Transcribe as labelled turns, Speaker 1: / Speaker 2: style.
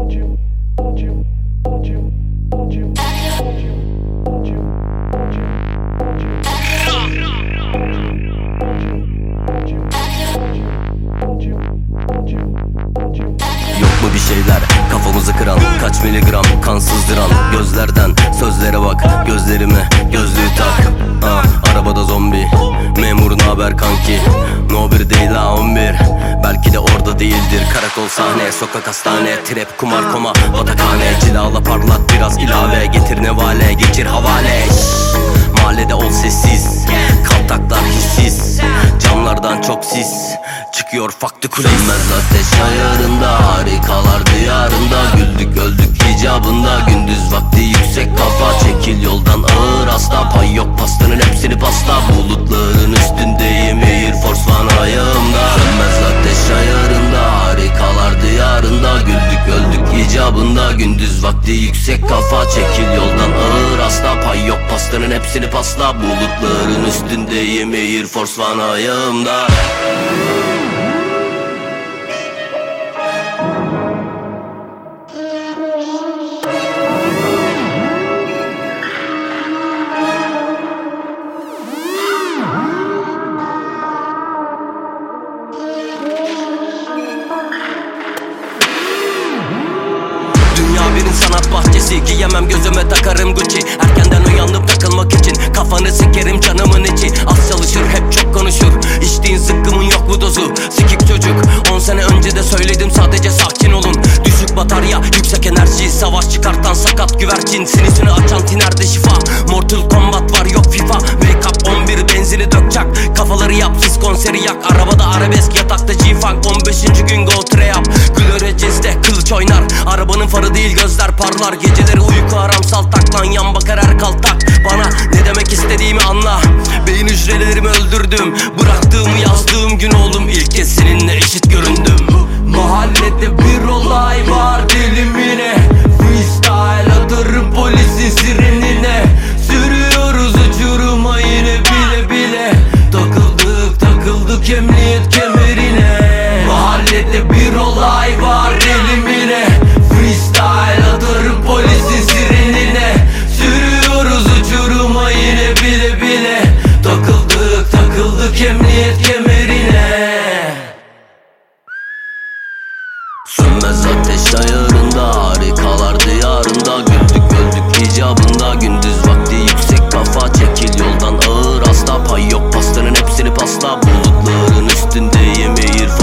Speaker 1: Yok mu bir şeyler kafamızı kıran, kaç miligram kansızdıran? Gözlerden sözlere bak, gözlerime gözlüğü tak. Arabada zombi, memur naber kanki? No 1 değil ha 11, belki de orada değildir. Karakol sahne, sokak hastane, trap kumar koma batakhane. Cilala parlat biraz ilave, getir nevale geçir havale. Mahallede ol sessiz, kaltaklar hissiz, camlardan çok sis çıkıyor faktı kulis. Sönmez ateş ayarında, harikalar diyarında. Güldük öldük icabında, gündüz vakti yüksek kafa. Çekil yoldan ağır hasta, pay yok pastanın hepsini pasta. Bulutların üstündeyim, Air Force One ayağımda. Sönmez ateş ayarında, harikalar diyarında. Güldük öldük icabında, gündüz vakti yüksek kafa. Çekil yoldan ağır hasta, pay yok pastanın hepsini pasla. Bulutların üstündeyim, Air Force One ayağımda. Dünya birin sanat bahçesi, giyemem gözüme takarım Gucci. Erkenden uyanıp takılmak için kafanı sikerim canımın içi. Az çalışır hep çok konuşur, içtiğin zıkkımın yok mu dozu? Sikik çocuk 10 sene önce de söyledim, sadece sakin olun. Düşük batarya yüksek enerji, savaş çıkartan sakat güvercin. Sinisini açan tinerde şifa, Mortal Kombat var yok FIFA. Wake up 11 benzini dökecek, kafaları yap siz konseri yak. Arabada arabesk, yatakta G-Funk, 15. gün go trap. Glorious kılıç oynar, arabanın farı değil gözler parlar. Geceleri uyku haram saltak lan, yan bakar her kaltak. Bana ne demek istediğimi anla, beyin hücrelerimi öldürdüm. Bıraktığımı yazdığım gün oldum, ilk kez seninle eşit göründüm.
Speaker 2: Mahallede bir olay var dilimine, freestyle atarım polisin sirenine. Sürüyoruz uçuruma yine bile bile. Takıldık emniyet kemerine. Mahallede bir olay var elimine, freestyle atarım polisin sirenine. Sürüyoruz uçuruma yine bile bile. Takıldık emniyet kemerine.
Speaker 1: Sönmez ateş ayarında, harikalar diyarında. Güldük öldük icabında, gündüz vakti yüksek kafa. Çekil yoldan ağır hasta, pay yok pastanın hepsini pasla. Bulutların üstündeyim, Air